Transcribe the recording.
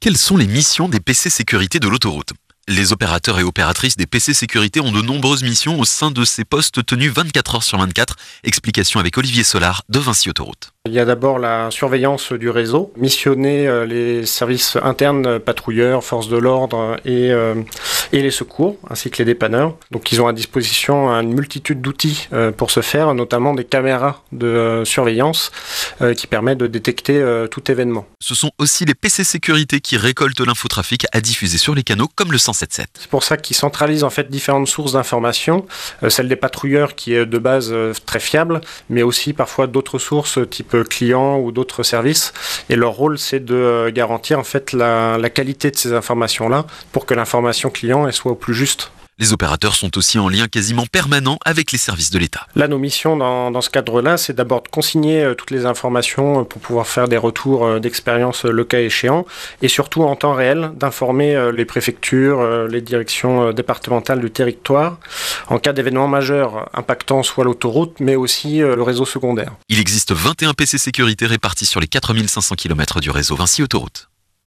Quelles sont les missions des PC sécurité de l'autoroute ? Les opérateurs et opératrices des PC sécurité ont de nombreuses missions au sein de ces postes tenus 24 heures sur 24. Explication avec Olivier Solard de Vinci Autoroute. Il y a d'abord la surveillance du réseau, missionner les services internes, patrouilleurs, forces de l'ordre et les secours, ainsi que les dépanneurs. Donc ils ont à disposition une multitude d'outils pour ce faire, notamment des caméras de surveillance qui permettent de détecter tout événement. Ce sont aussi les PC sécurité qui récoltent l'infotrafic à diffuser sur les canaux comme le 107.7. C'est pour ça qu'ils centralisent en fait différentes sources d'informations, celle des patrouilleurs qui est de base très fiable, mais aussi parfois d'autres sources type clients ou d'autres services. Et leur rôle, c'est de garantir en fait la qualité de ces informations-là pour que l'information client elle soit au plus juste. Les opérateurs sont aussi en lien quasiment permanent avec les services de l'État. Là, nos missions dans ce cadre-là, c'est d'abord de consigner toutes les informations pour pouvoir faire des retours d'expérience le cas échéant et surtout en temps réel d'informer les préfectures, les directions départementales du territoire en cas d'événements majeurs impactant soit l'autoroute mais aussi le réseau secondaire. Il existe 21 PC sécurité répartis sur les 4500 km du réseau Vinci Autoroute.